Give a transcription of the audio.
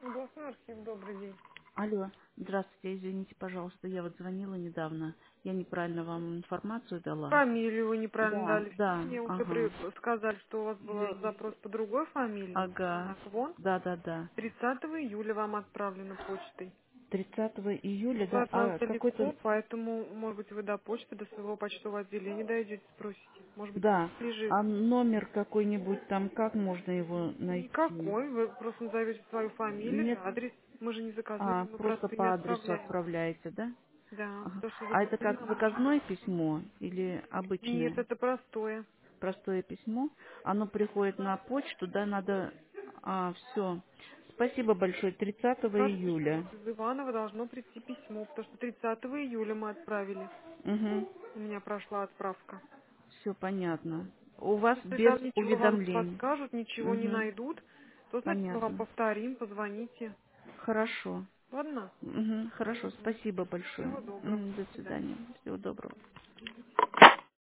Областной архив, добрый день. Алло, здравствуйте, извините, пожалуйста, я вот звонила недавно, я неправильно вам информацию дала. Фамилию вы неправильно Да, дали. да, Мне уже ага, сказали, что у вас был извините. запрос по другой фамилии. Ага, Так, вон, да, да, да. 30 июля вам отправлено почтой. 30 июля, Вы да, от нас а какой-то, далеко, поэтому, может быть, вы до почты, до своего почтового отделения дойдете, спросите. Может быть, да, лежит. а номер какой-нибудь там, как можно его найти? Никакой. Вы просто назовете свою фамилию, Нет, адрес. Мы же не заказные, мы просто простые не по адресу отправляем. отправляете, да? Да, Ага. то, что А это записано как на почте. заказное письмо или Нет, обычное? это простое. Простое письмо, оно приходит на почту, да, надо, все. Спасибо большое, 30 Конечно, июля. вот из Иванова должно прийти письмо, потому что 30 июля мы отправили. Угу, У меня прошла отправка. все понятно. У вас Если без там ничего вам не уведомлений. подскажут, ничего не Угу, найдут, то значит мы вам понятно. повторим, позвоните. Хорошо. Ладно? Угу, хорошо, Мгм. спасибо большое. Всего доброго. Мгм, До до свидания. свидания. Всего доброго.